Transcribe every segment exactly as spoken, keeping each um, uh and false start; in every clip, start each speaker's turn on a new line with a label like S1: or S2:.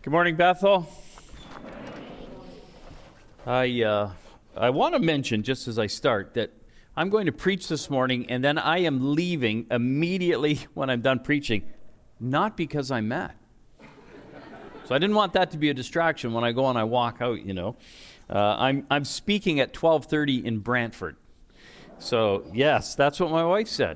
S1: Good morning, Bethel. I uh, I want to mention, just as I start, that I'm going to preach this morning, and then I am leaving immediately when I'm done preaching, not because I'm mad. So I didn't want that to be a distraction when I go and I walk out, you know. Uh, I'm I'm speaking at twelve thirty in Brantford. So, yes, that's what my wife said.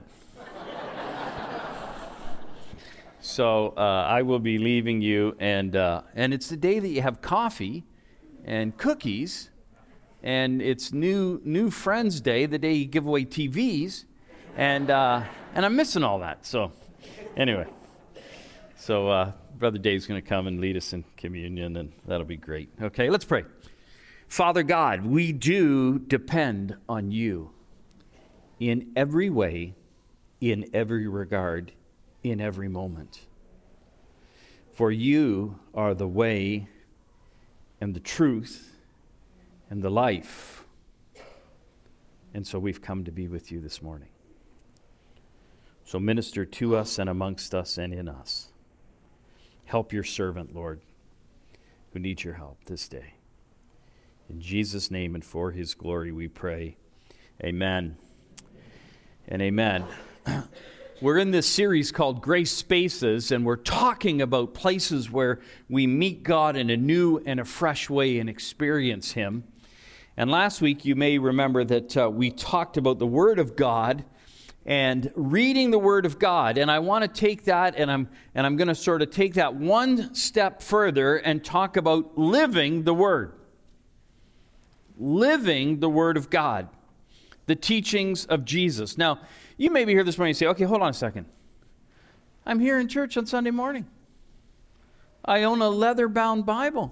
S1: So uh, I will be leaving you, and uh, and it's the day that you have coffee and cookies, and it's new new Friends Day, the day you give away T Vs, and uh, and I'm missing all that. So anyway, so uh, Brother Dave's going to come and lead us in communion, and that'll be great. Okay, let's pray. Father God, we do depend on you in every way, in every regard, in every moment. For you are the way and the truth and the life. And so we've come to be with you this morning. So minister to us and amongst us and in us. Help your servant, Lord, who needs your help this day. In Jesus' name and for his glory we pray. Amen and amen. We're in this series called Grace Spaces, and we're talking about places where we meet God in a new and a fresh way and experience him. And last week, you may remember that uh, we talked about the Word of God and reading the Word of God. And I want to take that, and I'm and I'm going to sort of take that one step further and talk about living the Word. Living the Word of God. The teachings of Jesus. Now, you may be here this morning and say, okay, hold on a second. I'm here in church on Sunday morning. I own a leather-bound Bible.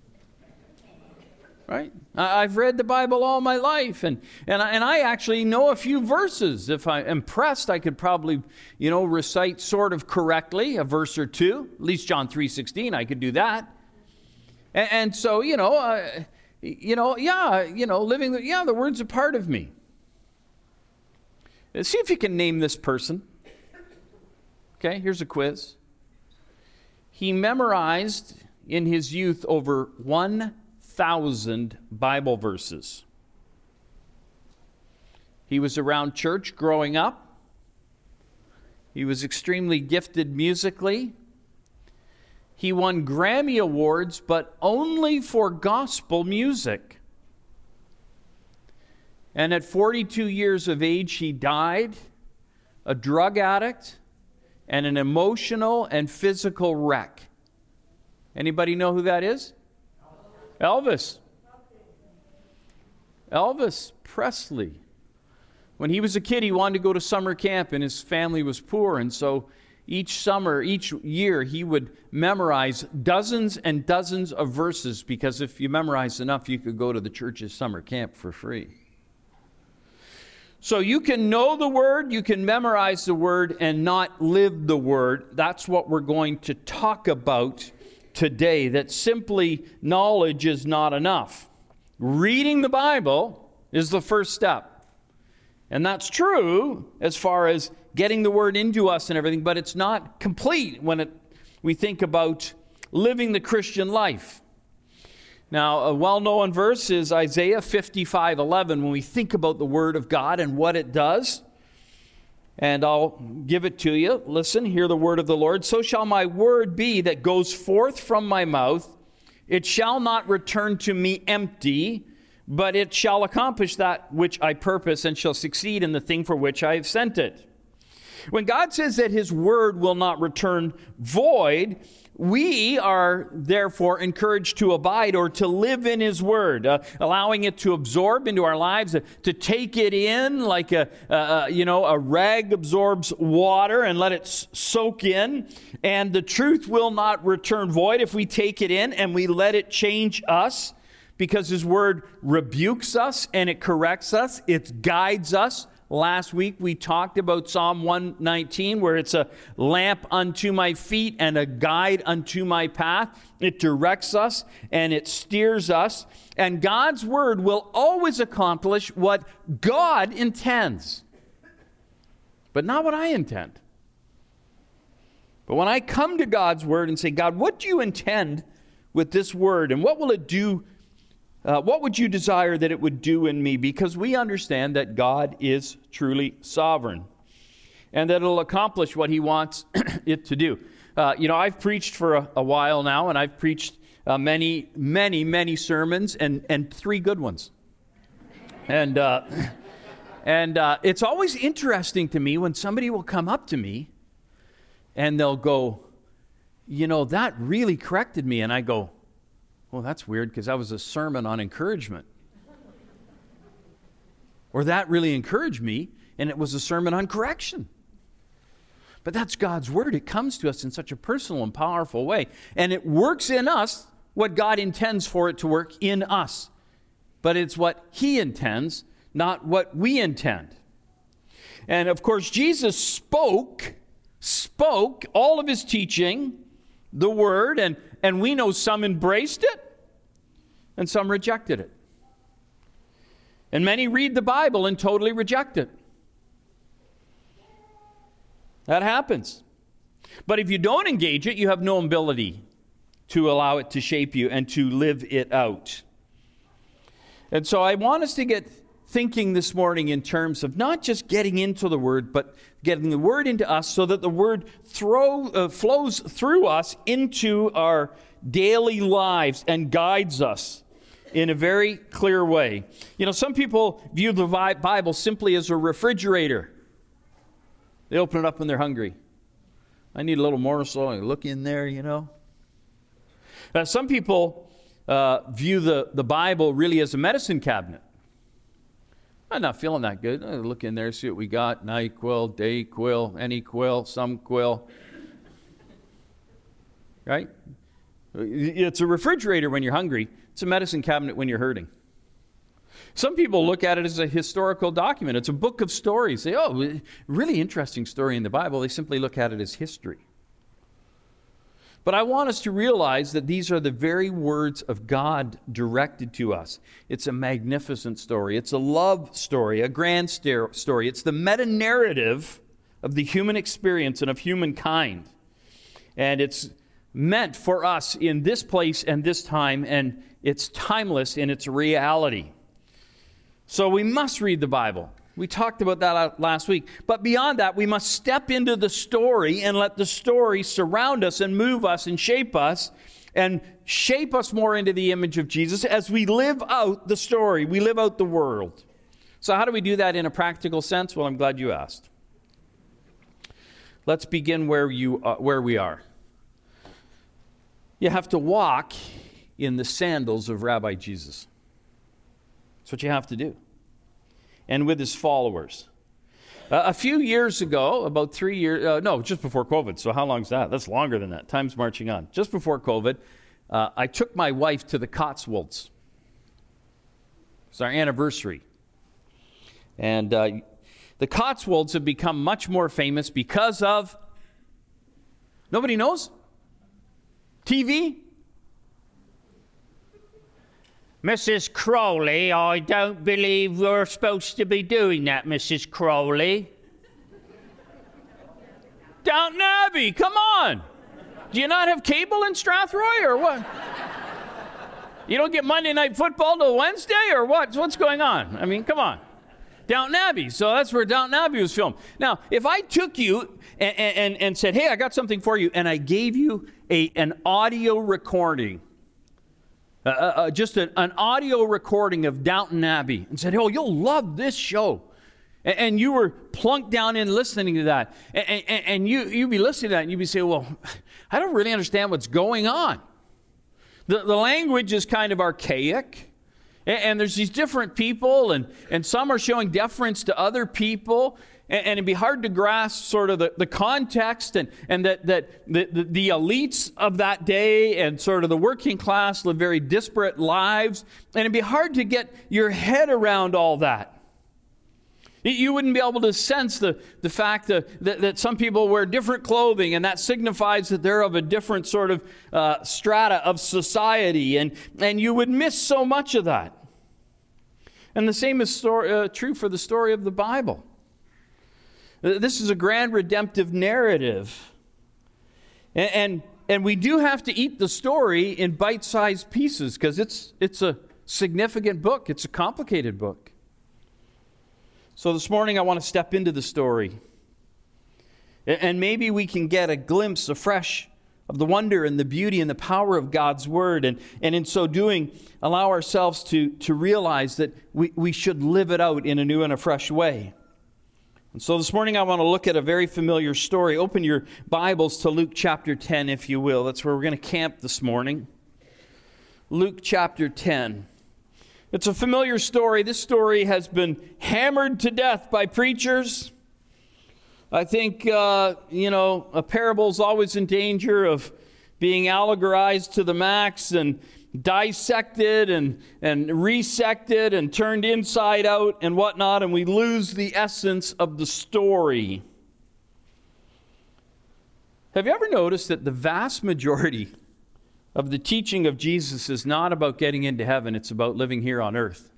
S1: Right? I've read the Bible all my life, and, and, I, and I actually know a few verses. If I am pressed, I could probably, you know, recite sort of correctly a verse or two. At least John three sixteen, I could do that. And, and so, you know, uh, you know, yeah, you know, living, the, yeah, the Word's a part of me. See if you can name this person. Okay, here's a quiz. He memorized in his youth over one thousand Bible verses. He was around church growing up. He was extremely gifted musically. He won Grammy Awards, but only for gospel music. And at forty-two years of age, he died, a drug addict, and an emotional and physical wreck. Anybody know who that is? Elvis. Elvis Presley. When he was a kid, he wanted to go to summer camp, and his family was poor, and so each summer, each year, he would memorize dozens and dozens of verses, because if you memorized enough, you could go to the church's summer camp for free. So you can know the Word, you can memorize the Word, and not live the Word. That's what we're going to talk about today, that simply knowledge is not enough. Reading the Bible is the first step. And that's true as far as getting the Word into us and everything, but it's not complete when it, we think about living the Christian life. Now, a well-known verse is Isaiah fifty-five eleven, when we think about the Word of God and what it does. And I'll give it to you. Listen, hear the word of the Lord. So shall my word be that goes forth from my mouth. It shall not return to me empty, but it shall accomplish that which I purpose and shall succeed in the thing for which I have sent it. When God says that his word will not return void, we are therefore encouraged to abide or to live in his word, uh, allowing it to absorb into our lives, uh, to take it in like a, uh, you know, a rag absorbs water and let it s- soak in. And the truth will not return void if we take it in and we let it change us, because his word rebukes us and it corrects us. It guides us. Last week we talked about Psalm one nineteen, where it's a lamp unto my feet and a guide unto my path. It directs us and it steers us. And God's word will always accomplish what God intends, but not what I intend. But when I come to God's word and say, God, what do you intend with this word, and what will it do? Uh, what would you desire that it would do in me? Because we understand that God is truly sovereign and that it'll accomplish what he wants it to do. Uh, you know, I've preached for a, a while now, and I've preached uh, many, many, many sermons, and, and three good ones. And uh, and uh, it's always interesting to me when somebody will come up to me and they'll go, you know, that really corrected me. And I go, well, that's weird, because that was a sermon on encouragement. Or that really encouraged me, and it was a sermon on correction. But that's God's word. It comes to us in such a personal and powerful way. And it works in us what God intends for it to work in us. But it's what he intends, not what we intend. And of course, Jesus spoke, spoke all of his teaching, the word, and, and we know some embraced it and some rejected it. And many read the Bible and totally reject it. That happens. But if you don't engage it, you have no ability to allow it to shape you and to live it out. And so I want us to get thinking this morning in terms of not just getting into the Word, but getting the Word into us so that the Word throw, uh, flows through us into our daily lives and guides us in a very clear way. You know, some people view the Bible simply as a refrigerator. They open it up when they're hungry. I need a little morsel. I look in there, you know. Now, some people uh, view the, the Bible really as a medicine cabinet. I'm not feeling that good. I look in there, see what we got. NyQuil, DayQuil, AnyQuil, SomeQuil. Right? It's a refrigerator when you're hungry. It's a medicine cabinet when you're hurting. Some people look at it as a historical document. It's a book of stories. They, oh, really interesting story in the Bible. They simply look at it as history. But I want us to realize that these are the very words of God directed to us. It's a magnificent story. It's a love story, a grand story. It's the meta-narrative of the human experience and of humankind. And it's meant for us in this place and this time, and it's timeless in its reality. So we must read the Bible. We talked about that last week. But beyond that, we must step into the story and let the story surround us and move us and shape us and shape us more into the image of Jesus as we live out the story. We live out the world. So how do we do that in a practical sense? Well, I'm glad you asked. Let's begin where you uh, where we are. You have to walk in the sandals of Rabbi Jesus. That's what you have to do. And with his followers. Uh, a few years ago, about three years, uh, no, just before COVID. So how long's that? That's longer than that. Time's marching on. Just before COVID, uh, I took my wife to the Cotswolds. It's our anniversary. And uh, the Cotswolds have become much more famous because of, nobody knows? T V?
S2: Missus Crowley, I don't believe we're supposed to be doing that, Missus Crowley.
S1: Downton Abbey, come on! Do you not have cable in Strathroy, or what? You don't get Monday Night Football till Wednesday, or what? What's going on? I mean, come on. Downton Abbey, so that's where Downton Abbey was filmed. Now, if I took you and, and, and said, hey, I got something for you, and I gave you a, an audio recording, Uh, uh, just a, an audio recording of Downton Abbey and said, oh, you'll love this show. And, and you were plunked down in listening to that. And, and, and you, you'd be listening to that and you'd be saying, well, I don't really understand what's going on. The, the language is kind of archaic. And, and there's these different people and, and some are showing deference to other people. And, and it'd be hard to grasp sort of the, the context and, and that, that the, the, the elites of that day and sort of the working class live very disparate lives. And it'd be hard to get your head around all that. You wouldn't be able to sense the, the fact that, that, that some people wear different clothing, and that signifies that they're of a different sort of uh, strata of society. And, and you would miss so much of that. And the same is story, uh, true for the story of the Bible. This is a grand redemptive narrative. And, and and we do have to eat the story in bite-sized pieces because it's it's a significant book. It's a complicated book. So this morning I want to step into the story. And maybe we can get a glimpse afresh of the wonder and the beauty and the power of God's Word. And, and in so doing, allow ourselves to, to realize that we, we should live it out in a new and a fresh way. And so this morning I want to look at a very familiar story. Open your Bibles to Luke chapter ten, if you will. That's where we're going to camp this morning. Luke chapter ten. It's a familiar story. This story has been hammered to death by preachers. I think, uh, you know, a parable is always in danger of being allegorized to the max and dissected and, and resected and turned inside out and whatnot, and we lose the essence of the story. Have you ever noticed that the vast majority of the teaching of Jesus is not about getting into heaven, it's about living here on earth,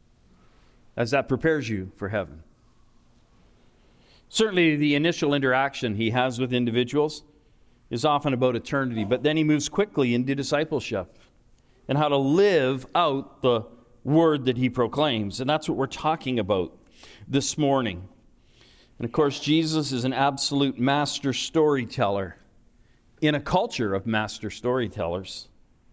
S1: as that prepares you for heaven? Certainly the initial interaction he has with individuals is often about eternity, but then he moves quickly into discipleship and how to live out the word that he proclaims. And that's what we're talking about this morning. And of course, Jesus is an absolute master storyteller in a culture of master storytellers.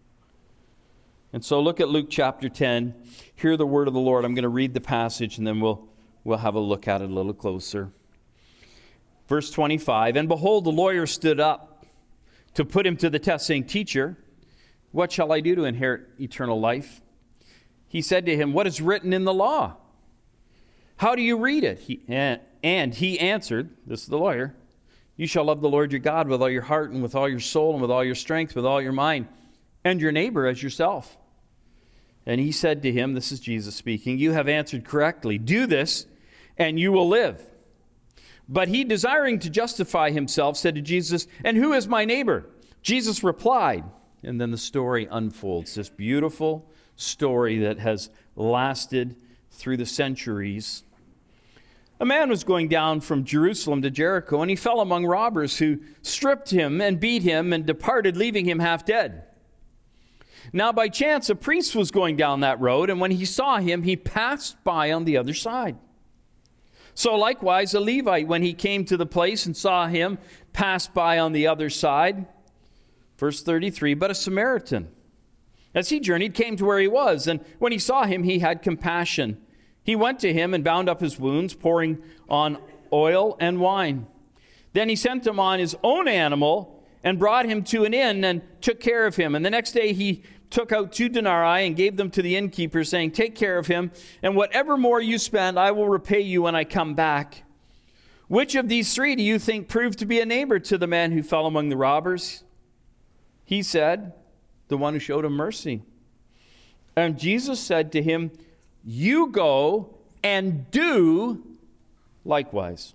S1: And so look at Luke chapter ten. Hear the word of the Lord. I'm going to read the passage and then we'll, we'll have a look at it a little closer. Verse twenty-five, and behold, the lawyer stood up to put him to the test, saying, Teacher, what shall I do to inherit eternal life? He said to him, what is written in the law? How do you read it? He, and he answered, this is the lawyer, you shall love the Lord your God with all your heart and with all your soul and with all your strength, with all your mind, and your neighbor as yourself. And he said to him, this is Jesus speaking, you have answered correctly. Do this, and you will live. But he, desiring to justify himself, said to Jesus, and who is my neighbor? Jesus replied, and then the story unfolds, this beautiful story that has lasted through the centuries. A man was going down from Jerusalem to Jericho, and he fell among robbers who stripped him and beat him and departed, leaving him half dead. Now by chance a priest was going down that road, and when he saw him, he passed by on the other side. So likewise a Levite, when he came to the place and saw him, passed by on the other side. Verse thirty-three, but a Samaritan, as he journeyed, came to where he was, and when he saw him, he had compassion. He went to him and bound up his wounds, pouring on oil and wine. Then he sent him on his own animal and brought him to an inn and took care of him. And the next day he took out two denarii and gave them to the innkeeper, saying, take care of him, and whatever more you spend, I will repay you when I come back. Which of these three do you think proved to be a neighbor to the man who fell among the robbers? He said, the one who showed him mercy. And Jesus said to him, you go and do likewise.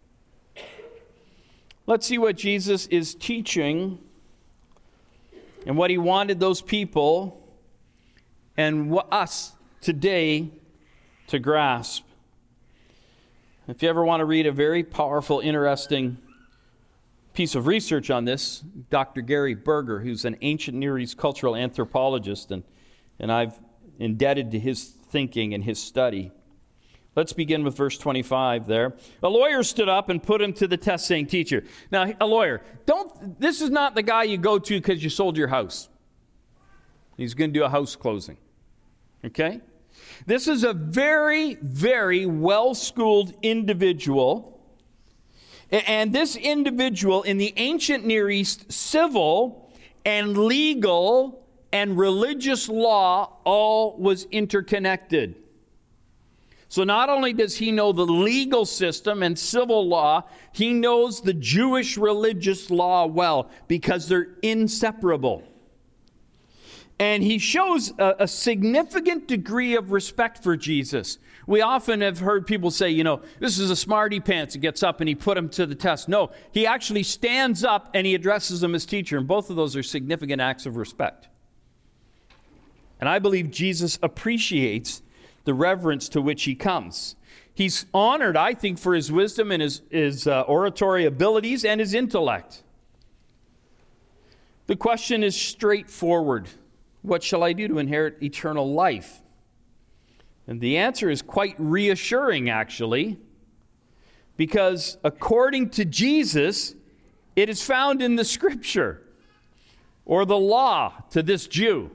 S1: Let's see what Jesus is teaching and what he wanted those people and us today to grasp. If you ever want to read a very powerful, interesting piece of research on this, Doctor Gary Berger, who's an ancient Near East cultural anthropologist, and, and I've indebted to his thinking and his study. Let's begin with verse twenty-five there. A lawyer stood up and put him to the test, saying, Teacher. Now, a lawyer, don't. This is not the guy you go to because you sold your house. He's going to do a house closing. Okay? This is a very, very well-schooled individual. And this individual in the ancient Near East, civil and legal and religious law all was interconnected. So not only does he know the legal system and civil law, he knows the Jewish religious law well because they're inseparable. And he shows a, a significant degree of respect for Jesus. We often have heard people say, you know, this is a smarty pants. He gets up and he put him to the test. No, he actually stands up and he addresses him as teacher. And both of those are significant acts of respect. And I believe Jesus appreciates the reverence to which he comes. He's honored, I think, for his wisdom and his, his uh, oratory abilities and his intellect. The question is straightforward. What shall I do to inherit eternal life? And the answer is quite reassuring, actually, because according to Jesus, it is found in the Scripture, or the law to this Jew.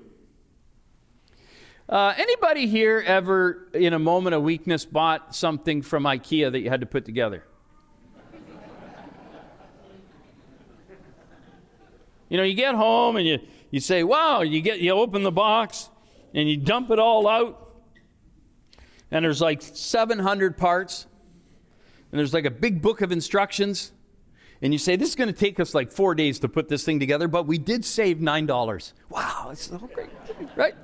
S1: Uh, anybody here ever, in a moment of weakness, bought something from IKEA that you had to put together? You know, you get home and you, you say, wow, you get you open the box and you dump it all out, and there's like seven hundred parts, and there's like a big book of instructions, and you say, this is going to take us like four days to put this thing together, but we did save nine dollars. Wow, it's so great, right?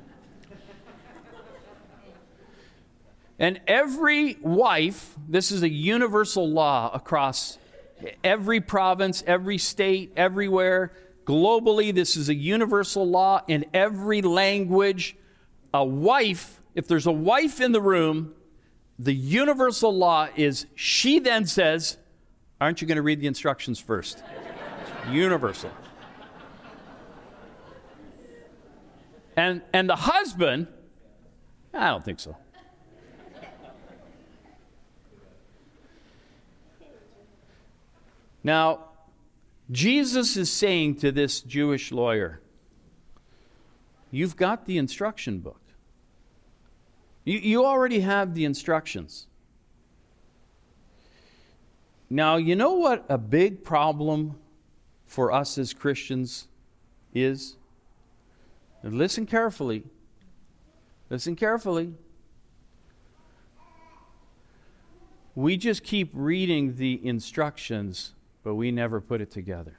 S1: And every wife, this is a universal law across every province, every state, everywhere. Globally, this is a universal law in every language. A wife, if there's a wife in the room, the universal law is she then says, aren't you going to read the instructions first? Universal. And, and the husband, I don't think so. Now, Jesus is saying to this Jewish lawyer, you've got the instruction book. You, you already have the instructions. Now, you know what a big problem for us as Christians is? And listen carefully. Listen carefully. We just keep reading the instructions, but we never put it together.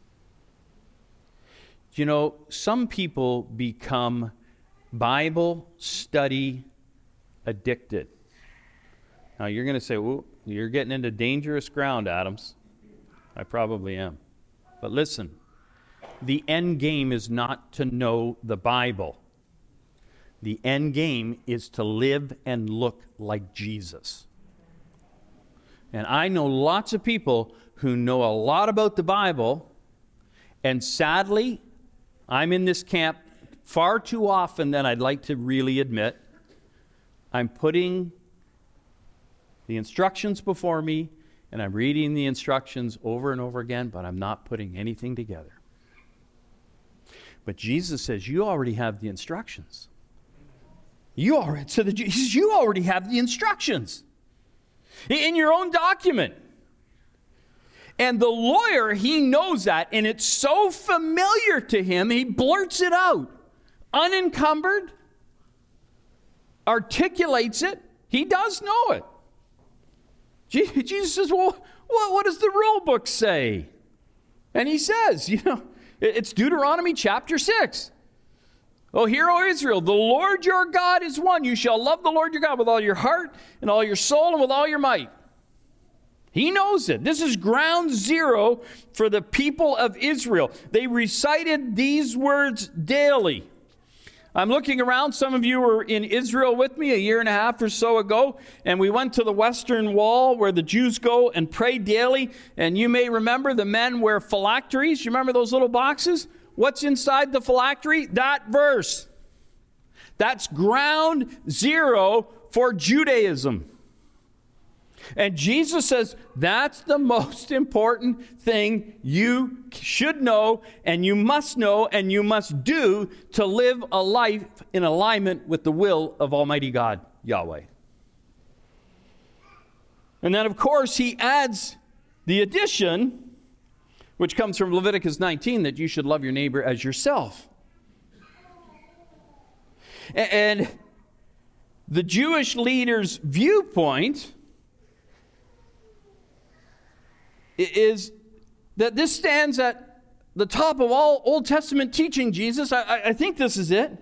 S1: You know, some people become Bible study addicted. Now, you're going to say, well, you're getting into dangerous ground, Adams. I probably am. But listen, the end game is not to know the Bible. The end game is to live and look like Jesus. And I know lots of people who know a lot about the Bible, and sadly, I'm in this camp far too often than I'd like to really admit. I'm putting the instructions before me, and I'm reading the instructions over and over again, but I'm not putting anything together. But Jesus says, you already have the instructions. You already, so the, he says, you already have the instructions in your own document. And the lawyer, he knows that, and it's so familiar to him, he blurts it out. Unencumbered, articulates it. He does know it. Jesus says, well, what does the rule book say? And he says, you know, it's Deuteronomy chapter six. Oh, hear, O Israel, the Lord your God is one. You shall love the Lord your God with all your heart and all your soul and with all your might. He knows it. This is ground zero for the people of Israel. They recited these words daily. I'm looking around. Some of you were in Israel with me a year and a half or so ago, and we went to the Western Wall where the Jews go and pray daily. And you may remember the men wear phylacteries. You remember those little boxes? What's inside the phylactery? That verse. That's ground zero for Judaism. And Jesus says that's the most important thing you should know, and you must know, and you must do to live a life in alignment with the will of Almighty God, Yahweh. And then, of course, he adds the addition, which comes from Leviticus nineteen, that you should love your neighbor as yourself. And the Jewish leaders' viewpoint is that this stands at the top of all Old Testament teaching, Jesus. I, I think this is it.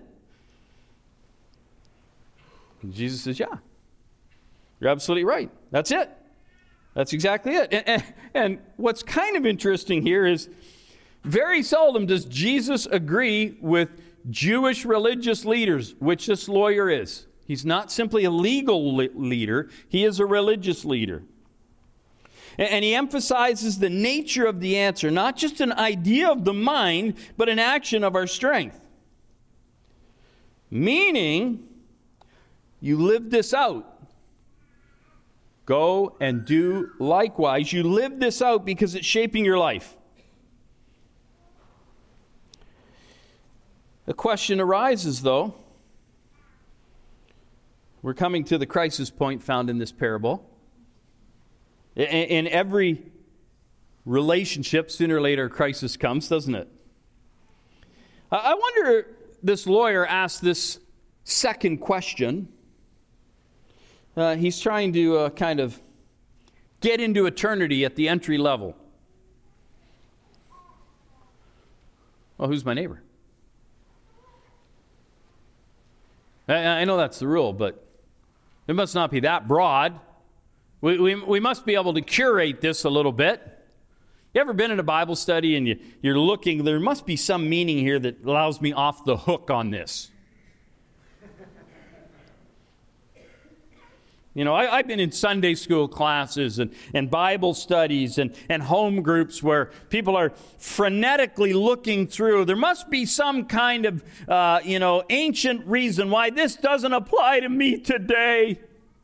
S1: And Jesus says, yeah, you're absolutely right. That's it. That's exactly it. And, and, and what's kind of interesting here is very seldom does Jesus agree with Jewish religious leaders, which this lawyer is. He's not simply a legal le- leader. He is a religious leader. And he emphasizes the nature of the answer, not just an idea of the mind, but an action of our strength. Meaning, you live this out. Go and do likewise. You live this out because it's shaping your life. The question arises, though. We're coming to the crisis point found in this parable. In every relationship, sooner or later, a crisis comes, doesn't it? I wonder, this lawyer asked this second question. Uh, he's trying to uh, kind of get into eternity at the entry level. Well, who's my neighbor? I, I know that's the rule, but it must not be that broad. We, we, we must be able to curate this a little bit. You ever been in a Bible study and you, you're looking, there must be some meaning here that allows me off the hook on this. You know, I, I've been in Sunday school classes and, and Bible studies and, and home groups where people are frenetically looking through. There must be some kind of, uh, you know, ancient reason why this doesn't apply to me today.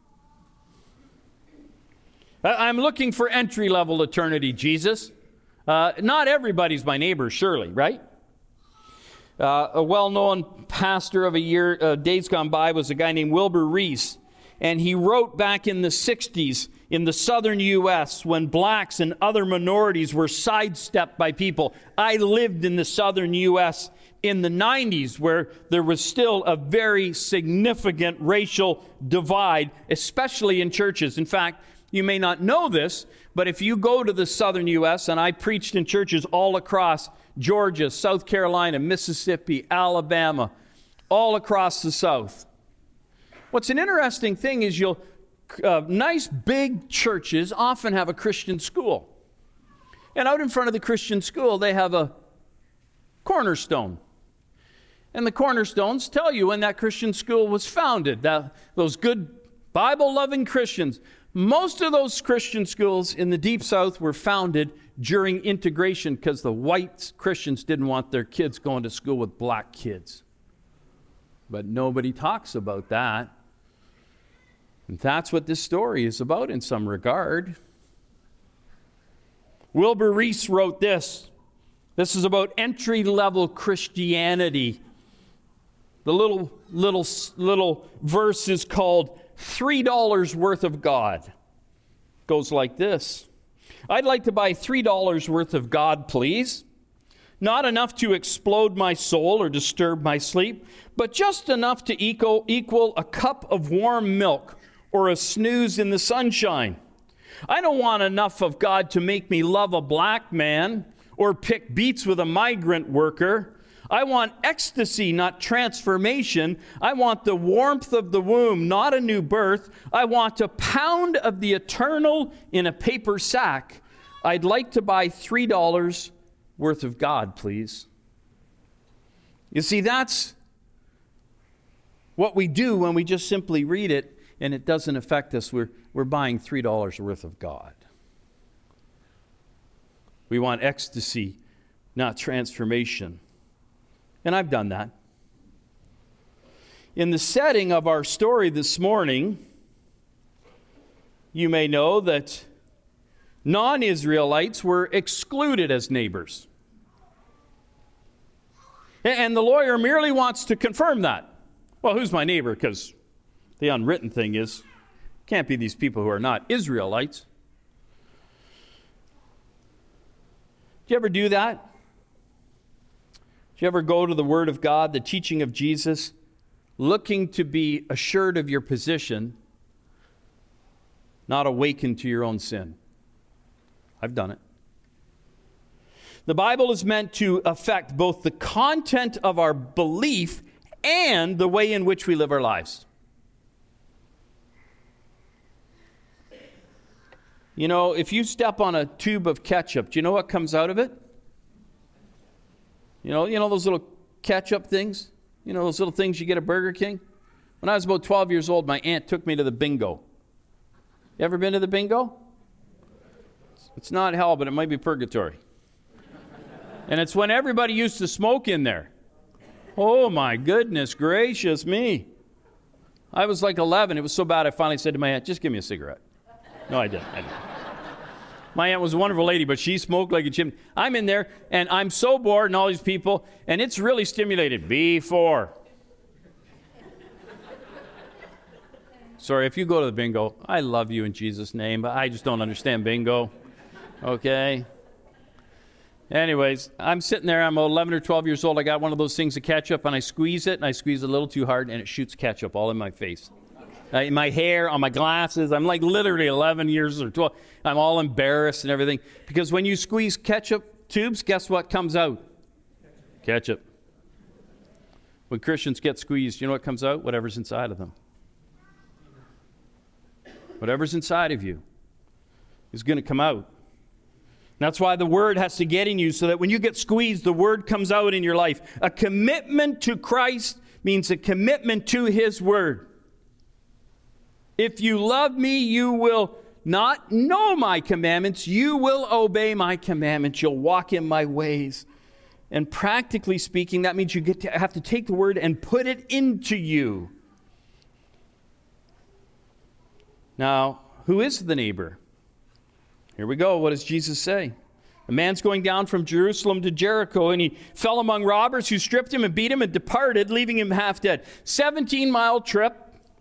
S1: I, I'm looking for entry-level eternity, Jesus. Uh, not everybody's my neighbor, surely, right? Uh, a well-known pastor of a year, uh, days gone by, was a guy named Wilbur Reese. And he wrote back in the sixties in the southern U S when blacks and other minorities were sidestepped by people. I lived in the southern U S in the nineties where there was still a very significant racial divide, especially in churches. In fact, you may not know this, but if you go to the southern U S, and I preached in churches all across Georgia, South Carolina, Mississippi, Alabama, all across the South. What's an interesting thing is you'll, uh, nice big churches often have a Christian school. And out in front of the Christian school, they have a cornerstone. And the cornerstones tell you when that Christian school was founded, that those good Bible-loving Christians. Most of those Christian schools in the Deep South were founded during integration because the white Christians didn't want their kids going to school with black kids. But nobody talks about that. And that's what this story is about in some regard. Wilbur Reese wrote this. This is about entry-level Christianity. The little, little, little verse is called three dollars worth of God. It goes like this. I'd like to buy three dollars worth of God, please. Not enough to explode my soul or disturb my sleep, but just enough to equal, equal a cup of warm milk or a snooze in the sunshine. I don't want enough of God to make me love a black man or pick beets with a migrant worker. I want ecstasy, not transformation. I want the warmth of the womb, not a new birth. I want a pound of the eternal in a paper sack. I'd like to buy three dollars worth of God, please. You see, that's what we do when we just simply read it and it doesn't affect us. We're, we're buying three dollars worth of God. We want ecstasy, not transformation. And I've done that. In the setting of our story this morning, you may know that non-Israelites were excluded as neighbors. And the lawyer merely wants to confirm that. Well, who's my neighbor? Because the unwritten thing is, can't be these people who are not Israelites. Do you ever do that? Do you ever go to the Word of God, the teaching of Jesus, looking to be assured of your position, not awakened to your own sin? I've done it. The Bible is meant to affect both the content of our belief and the way in which we live our lives. You know, if you step on a tube of ketchup, do you know what comes out of it? You know, you know those little ketchup things? You know those little things you get at Burger King? When I was about twelve years old, my aunt took me to the bingo. You ever been to the bingo? It's not hell, but it might be purgatory. And it's when everybody used to smoke in there. Oh, my goodness gracious me. I was like eleven. It was so bad I finally said to my aunt, just give me a cigarette. No, I didn't. I didn't. My aunt was a wonderful lady, but she smoked like a chimney. I'm in there, and I'm so bored and all these people, and it's really stimulated. B four. Sorry, if you go to the bingo, I love you in Jesus' name, but I just don't understand bingo. Okay? Anyways, I'm sitting there. I'm eleven or twelve years old. I got one of those things of ketchup, and I squeeze it, and I squeeze it a little too hard, and it shoots ketchup all in my face. Uh, in my hair, on my glasses. I'm like literally eleven years or twelve. I'm all embarrassed and everything. Because when you squeeze ketchup tubes, guess what comes out? Ketchup. When Christians get squeezed, you know what comes out? Whatever's inside of them. Whatever's inside of you is going to come out. That's why the Word has to get in you, so that when you get squeezed, the Word comes out in your life. A commitment to Christ means a commitment to His Word. If you love me, you will not know my commandments. You will obey my commandments. You'll walk in my ways. And practically speaking, that means you get to have to take the Word and put it into you. Now, who is the neighbor? Here we go. What does Jesus say? A man's going down from Jerusalem to Jericho, and he fell among robbers who stripped him and beat him and departed, leaving him half dead. seventeen-mile trip.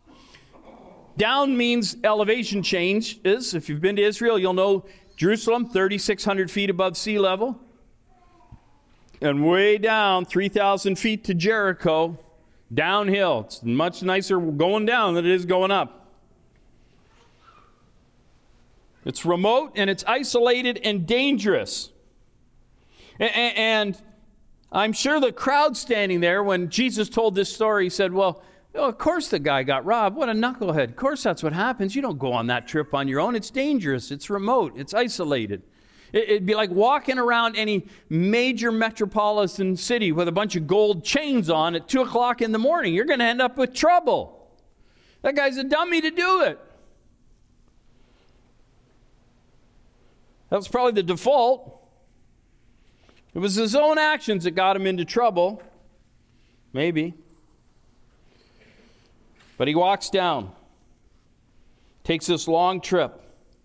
S1: Down means elevation change. Is if you've been to Israel, you'll know Jerusalem, thirty-six hundred feet above sea level. And way down, three thousand feet to Jericho, downhill. It's much nicer going down than it is going up. It's remote, and it's isolated and dangerous. And I'm sure the crowd standing there, when Jesus told this story, said, well, oh, of course the guy got robbed. What a knucklehead. Of course that's what happens. You don't go on that trip on your own. It's dangerous. It's remote. It's isolated. It'd be like walking around any major metropolitan city with a bunch of gold chains on at two o'clock in the morning. You're going to end up with trouble. That guy's a dummy to do it. That was probably the default. It was his own actions that got him into trouble. Maybe. But he walks down, takes this long trip.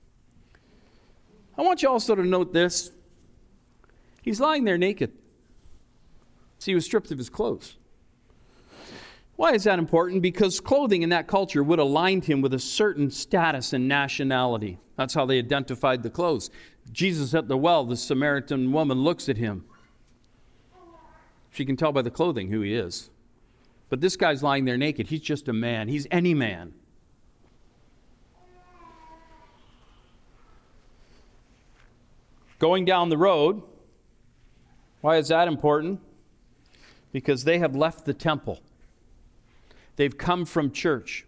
S1: I want you also to note this. He's lying there naked. See, he was stripped of his clothes. Why is that important? Because clothing in that culture would have aligned him with a certain status and nationality. That's how they identified the clothes. Jesus at the well, the Samaritan woman looks at him. She can tell by the clothing who he is. But this guy's lying there naked. He's just a man. He's any man. Going down the road. Why is that important? Because they have left the temple. They've come from church.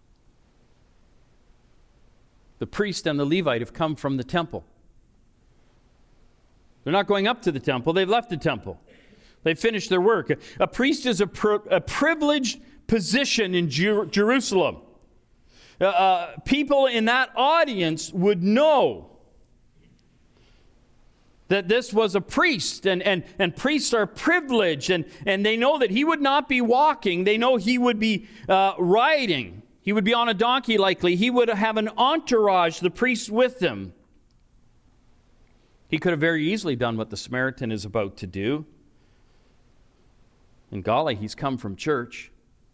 S1: The priest and the Levite have come from the temple. They're not going up to the temple. They've left the temple. They've finished their work. A priest is a, pri- a privileged position in Jer- Jerusalem. Uh, uh, people in that audience would know that this was a priest, and, and, and priests are privileged, and, and they know that he would not be walking. They know he would be uh, riding. He would be on a donkey likely. He would have an entourage, the priest with him. He could have very easily done what the Samaritan is about to do. And golly, he's come from church.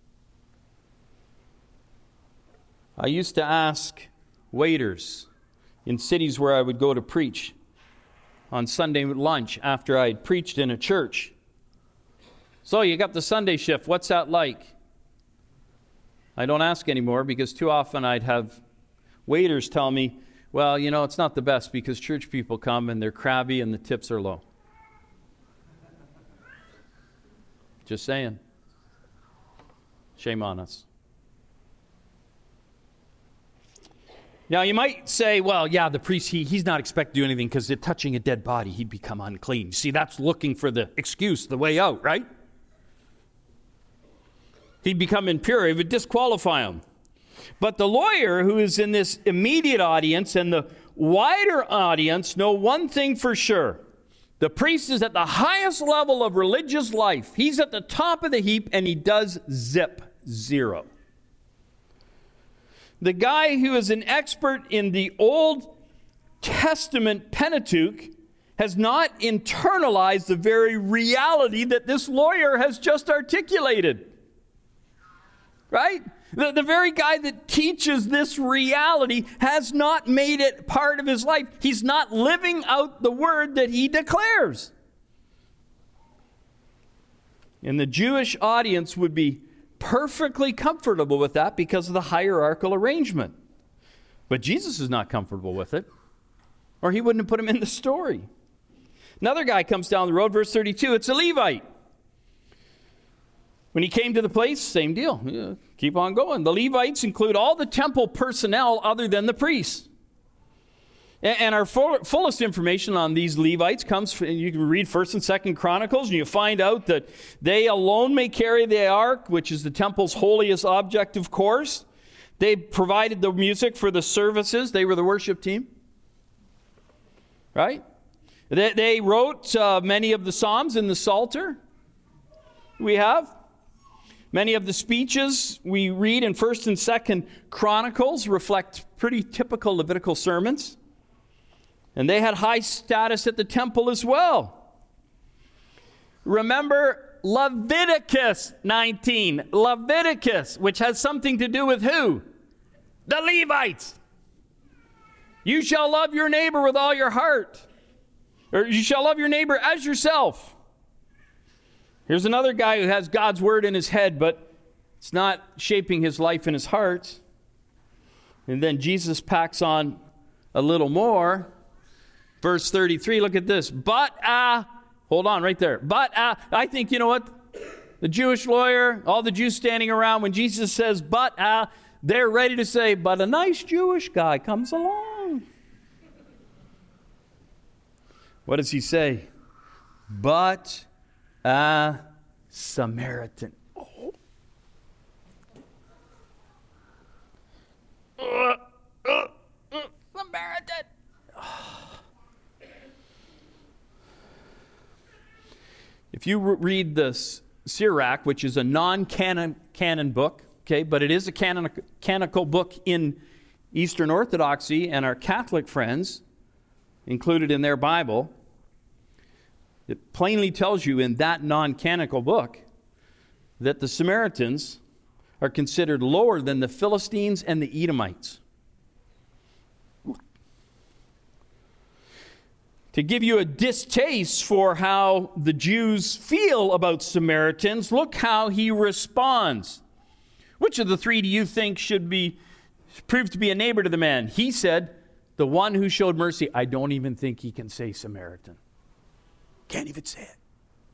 S1: I used to ask waiters in cities where I would go to preach on Sunday lunch after I had preached in a church. So you got the Sunday shift. What's that like? I don't ask anymore because too often I'd have waiters tell me, well, you know, it's not the best because church people come and they're crabby and the tips are low. Just saying. Shame on us. Now, you might say, well, yeah, the priest, he, he's not expected to do anything because they're touching a dead body. He'd become unclean. See, that's looking for the excuse, the way out, right? He'd become impure. It would disqualify him. But the lawyer who is in this immediate audience and the wider audience know one thing for sure. The priest is at the highest level of religious life. He's at the top of the heap, and he does zip zero. The guy who is an expert in the Old Testament Pentateuch has not internalized the very reality that this lawyer has just articulated. Right? The, the very guy that teaches this reality has not made it part of his life. He's not living out the word that he declares. And the Jewish audience would be perfectly comfortable with that because of the hierarchical arrangement. But Jesus is not comfortable with it, or he wouldn't have put him in the story. Another guy comes down the road, verse thirty-two. It's a Levite. When he came to the place, same deal. Yeah, keep on going. The Levites include all the temple personnel other than the priests. And our full, fullest information on these Levites comes from, you can read First and Second Chronicles, and you find out that they alone may carry the ark, which is the temple's holiest object, of course. They provided the music for the services. They were the worship team. Right? They, they wrote uh, many of the Psalms in the Psalter. We have. Many of the speeches we read in First and Second Chronicles reflect pretty typical Levitical sermons. And they had high status at the temple as well. Remember Leviticus nineteen. Leviticus, which has something to do with who? The Levites. You shall love your neighbor with all your heart. Or you shall love your neighbor as yourself. Here's another guy who has God's word in his head, but it's not shaping his life in his heart. And then Jesus packs on a little more. Verse thirty-three, look at this. But, uh, hold on right there. But, uh, I think, you know what? The Jewish lawyer, all the Jews standing around, when Jesus says, but, uh, they're ready to say, but a nice Jewish guy comes along. What does he say? But a Samaritan. Oh. Uh, uh, uh, Samaritan. If you re- read the Sirach, which is a non-canon canon book, okay, but it is a canon- canonical book in Eastern Orthodoxy, and our Catholic friends included in their Bible, it plainly tells you in that non-canonical book that the Samaritans are considered lower than the Philistines and the Edomites. To give you a distaste for how the Jews feel about Samaritans, look how he responds. Which of the three do you think should be proved to be a neighbor to the man? He said, the one who showed mercy. I don't even think he can say Samaritan. Can't even say it.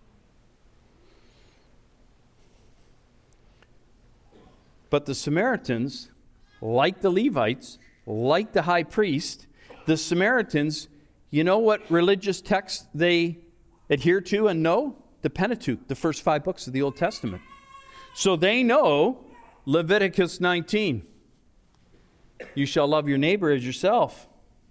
S1: But the Samaritans, like the Levites, like the high priest, the Samaritans, you know what religious text they adhere to and know? The Pentateuch, the first five books of the Old Testament. So they know Leviticus nineteen. You shall love your neighbor as yourself.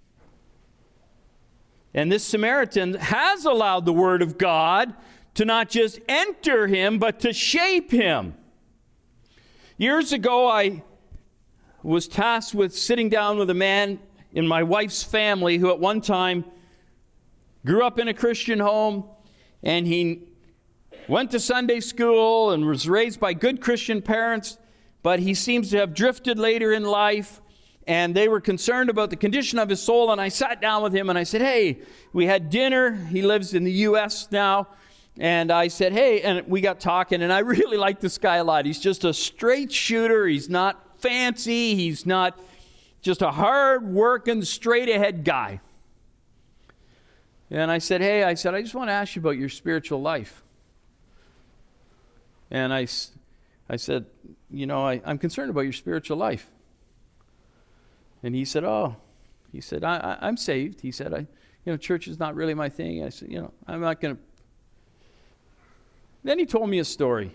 S1: And this Samaritan has allowed the word of God to not just enter him, but to shape him. Years ago, I was tasked with sitting down with a man in my wife's family who at one time grew up in a Christian home, and he went to Sunday school and was raised by good Christian parents, but he seems to have drifted later in life, and they were concerned about the condition of his soul. And I sat down with him and I said, hey, we had dinner. He lives in the U S now. And I said, hey, and we got talking, and I really like this guy a lot. He's just a straight shooter. He's not fancy. He's not just a hard-working, straight-ahead guy. And I said, hey, I said, I just want to ask you about your spiritual life. And I, I said, you know, I, I'm concerned about your spiritual life. And he said, oh, he said, I, I, I'm saved. He said, I, you know, church is not really my thing. I said, you know, I'm not going to. Then he told me a story.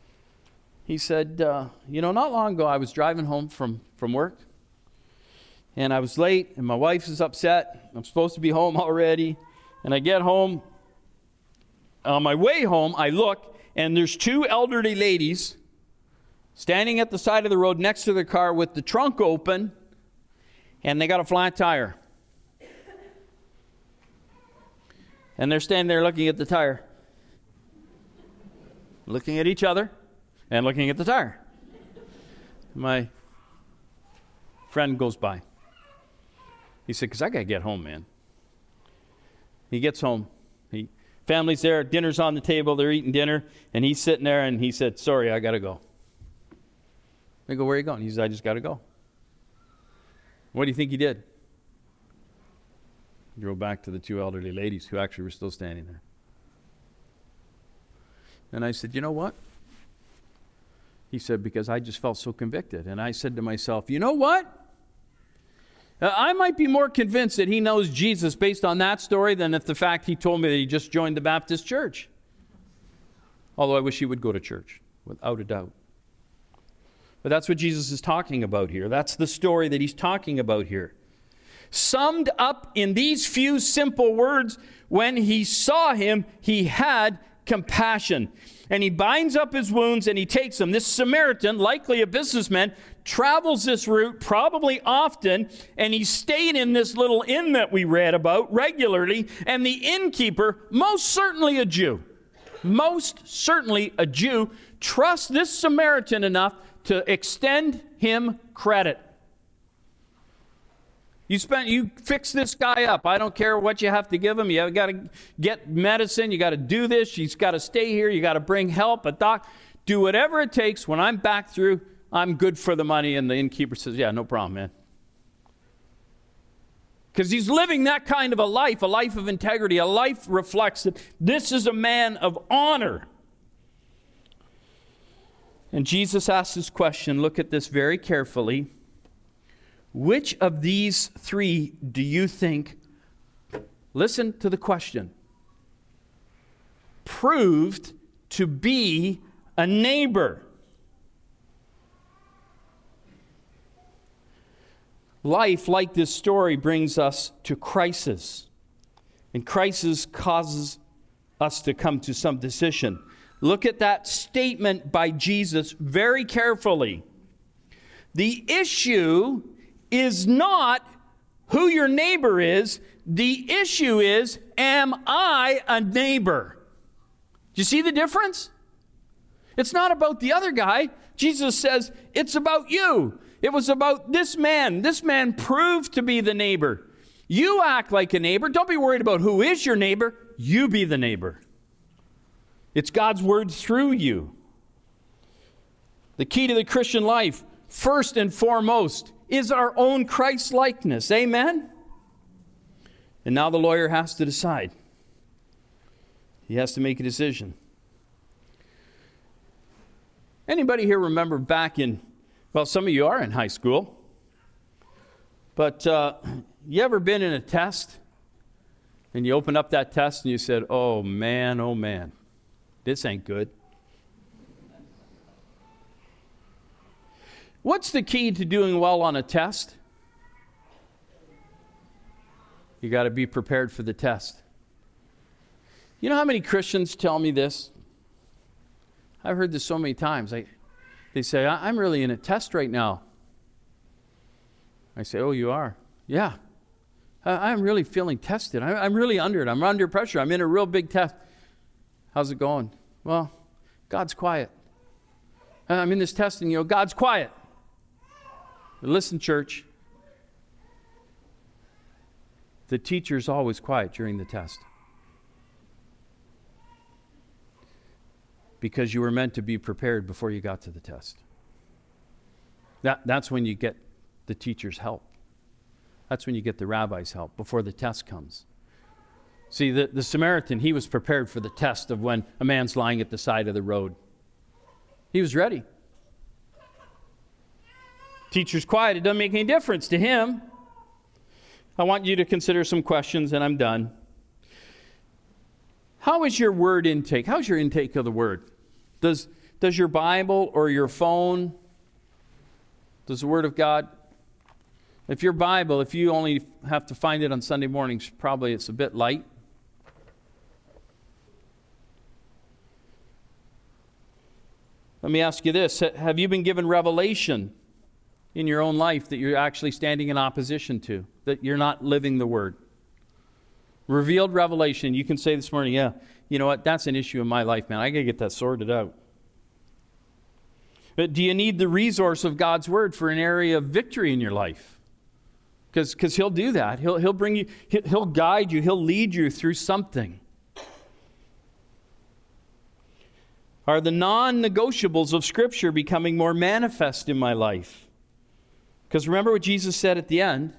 S1: He said, uh, you know, not long ago I was driving home from, from work, And I was late, and my wife is upset. I'm supposed to be home already. And I get home. On my way home, I look, and there's two elderly ladies standing at the side of the road next to their car with the trunk open, and they got a flat tire. And they're standing there looking at the tire. Looking at each other and looking at the tire. My friend goes by. He said, because I got to get home, man. He gets home. He, family's there, dinner's on the table, they're eating dinner, and he's sitting there, and he said, sorry, I got to go. I go, where are you going? He says, I just got to go. What do you think he did? He drove back to the two elderly ladies who actually were still standing there. And I said, you know what? He said, because I just felt so convicted. And I said to myself, you know what? Uh, I might be more convinced that he knows Jesus based on that story than if the fact he told me that he just joined the Baptist church. Although I wish he would go to church, without a doubt. But that's what Jesus is talking about here. That's the story that he's talking about here. Summed up in these few simple words, when he saw him, he had compassion. And he binds up his wounds and he takes them. This Samaritan, likely a businessman, travels this route probably often, and he stayed in this little inn that we read about regularly, and the innkeeper, most certainly a Jew, most certainly a Jew, trusts this Samaritan enough to extend him credit. You spent, you fix this guy up. I don't care what you have to give him. You got to get medicine. You got to do this. He's got to stay here. You got to bring help. A doc, do whatever it takes. When I'm back through, I'm good for the money. And the innkeeper says, yeah, no problem, man. Because he's living that kind of a life, a life of integrity. A life reflects that this is a man of honor. And Jesus asks this question. Look at this very carefully. Which of these three do you think, listen to the question, proved to be a neighbor? Life, like this story, brings us to crisis. And crisis causes us to come to some decision. Look at that statement by Jesus very carefully. The issue is not who your neighbor is. The issue is, am I a neighbor? Do you see the difference? It's not about the other guy. Jesus says, it's about you. It was about this man. This man proved to be the neighbor. You act like a neighbor. Don't be worried about who is your neighbor. You be the neighbor. It's God's word through you. The key to the Christian life, first and foremost, is our own Christ-likeness. Amen? And now the lawyer has to decide. He has to make a decision. Anybody here remember back in, well, some of you are in high school, but uh, you ever been in a test and you open up that test and you said, oh man, oh man, this ain't good. What's the key to doing well on a test? You got to be prepared for the test. You know how many Christians tell me this? I've heard this so many times. I, they say, I'm really in a test right now. I say, oh, you are? Yeah. I, I'm really feeling tested. I, I'm really under it. I'm under pressure. I'm in a real big test. How's it going? Well, God's quiet. I'm in this test and, you know, God's quiet. Listen, church. The teacher's always quiet during the test. Because you were meant to be prepared before you got to the test. That, that's when you get the teacher's help. That's when you get the rabbi's help, before the test comes. See, the, the Samaritan, he was prepared for the test of when a man's lying at the side of the road. He was ready. Teacher's quiet, it doesn't make any difference to him. I want you to consider some questions, and I'm done. How is your word intake? How's your intake of the word? Does, does your Bible or your phone, does the Word of God, If your Bible, if you only have to find it on Sunday mornings, probably it's a bit light. Let me ask you this. Have you been given revelation in your own life that you're actually standing in opposition to, that you're not living the Word? Revealed revelation. You can say this morning, yeah, you know what, that's an issue in my life, man. I got to get that sorted out. But do you need the resource of God's Word for an area of victory in your life? Because because He'll do that. He'll, he'll bring you, he'll, he'll guide you, He'll lead you through something. Are the non-negotiables of Scripture becoming more manifest in my life? Because remember what Jesus said at the end.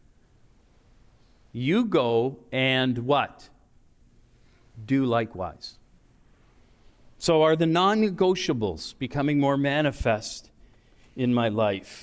S1: You go and what? Do likewise. So are the non-negotiables becoming more manifest in my life?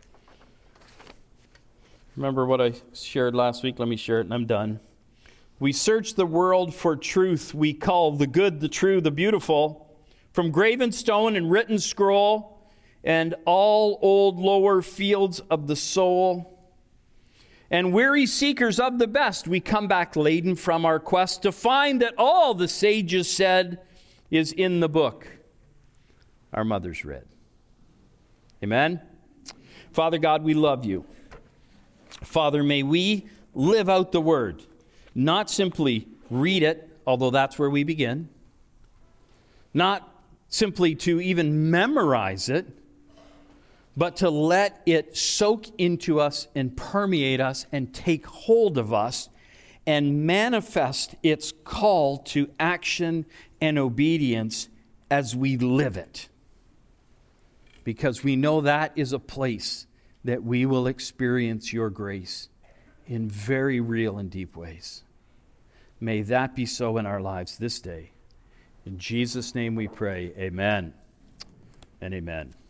S1: Remember what I shared last week? Let me share it and I'm done. We search the world for truth we call the good, the true, the beautiful. From graven stone and written scroll and all old lower fields of the soul. And weary seekers of the best, we come back laden from our quest to find that all the sages said is in the book our mothers read. Amen? Father God, we love you. Father, may we live out the Word, not simply read it, although that's where we begin, not simply to even memorize it, but to let it soak into us and permeate us and take hold of us and manifest its call to action and obedience as we live it. Because we know that is a place that we will experience your grace in very real and deep ways. May that be so in our lives this day. In Jesus' name we pray, amen and amen.